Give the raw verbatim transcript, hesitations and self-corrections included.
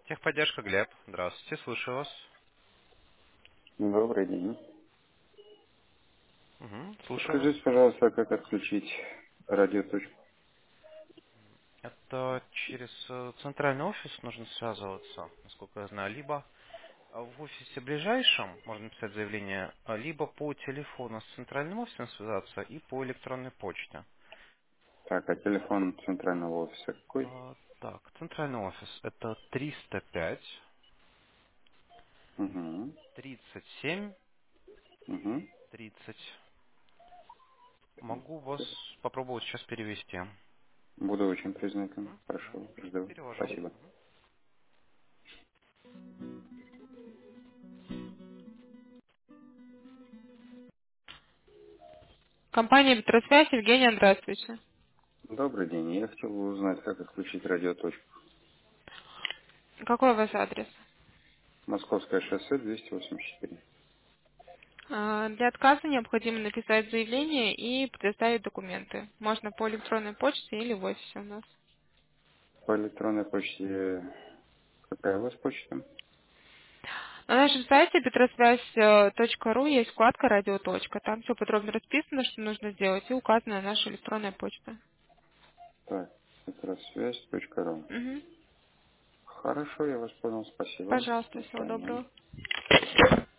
Техподдержка, Глеб. Здравствуйте, слушаю вас. Добрый день. Угу, слушаю вас. Скажите, пожалуйста, как отключить радиоточку? Это через э, центральный офис нужно связываться, насколько я знаю, либо э, в офисе ближайшем можно написать заявление, а, либо по телефону с центральным офисом связаться и по электронной почте. Так, а телефон центрального офиса какой? А, Так, центральный офис это триста пять Угу. тридцать семь Угу. тридцать. Могу вас попробовать сейчас перевести. Буду очень признателен. Мгм, мгм. Хорошо, жду. Перевожу. Спасибо. Компания «Петросвязь», Евгения, здравствуйте. Добрый день. Я хотел бы узнать, как отключить радиоточку. Какой у вас адрес? Московское шоссе двести восемьдесят четыре. А, Для отказа необходимо написать заявление и предоставить документы. Можно по электронной почте или в офисе у нас. По электронной почте какая у вас почта? На нашем сайте петросвязь точка ру есть вкладка «Радиоточка». Там все подробно расписано, что нужно сделать, и указана наша электронная почта. Так, петросвязь точка ру. Мгм. Хорошо, я вас понял. Спасибо. До Пожалуйста, всего свидания. доброго.